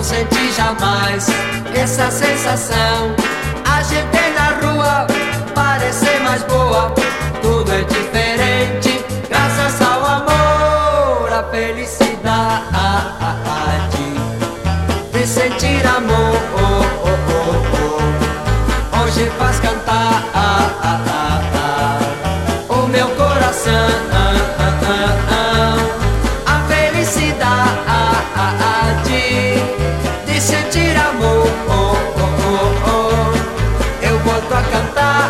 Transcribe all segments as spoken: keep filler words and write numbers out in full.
não senti jamais essa sensação. A gente na rua parece mais boa, tudo é diferente, graças ao amor, a felicidade de sentir amor. Oh, oh, oh, oh. Hoje faz cantar o meu coração, a felicidade de sentir amor. Oh, oh, oh, oh. Eu volto a cantar,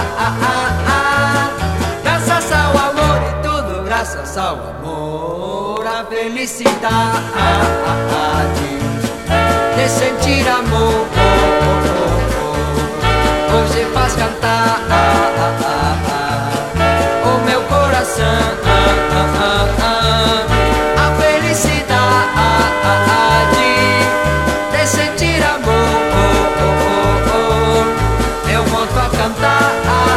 graças ao amor e tudo graças ao amor, a felicidade de sentir amor. Oh, oh, oh. Hoje faz cantar o meu coração, a felicidade de sentir amor. Oh, oh, oh. Eu volto a cantar,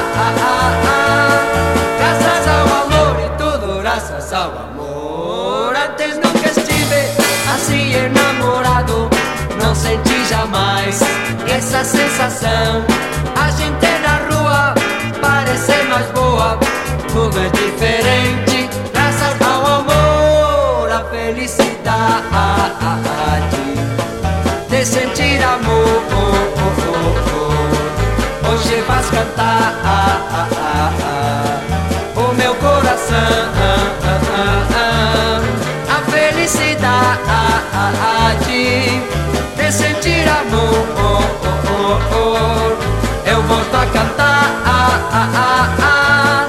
graças ao amor e tudo graças ao amor. Antes nunca estive assim enamorado, não senti jamais essa sensação. A gente na rua parece mais boa, tudo é diferente, graças ao amor, a felicidade de sentir amor. Oh, oh, oh, oh. Hoje faz cantar o meu coração, a felicidade de sentir amor. Oh, oh, oh, oh. Eu volto a cantar,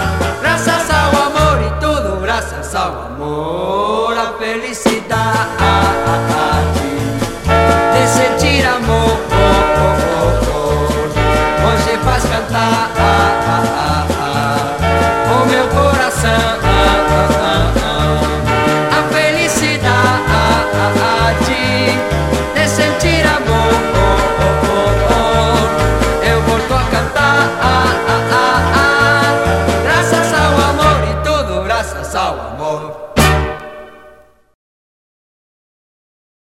graças ao amor e tudo graças ao amor, a felicidade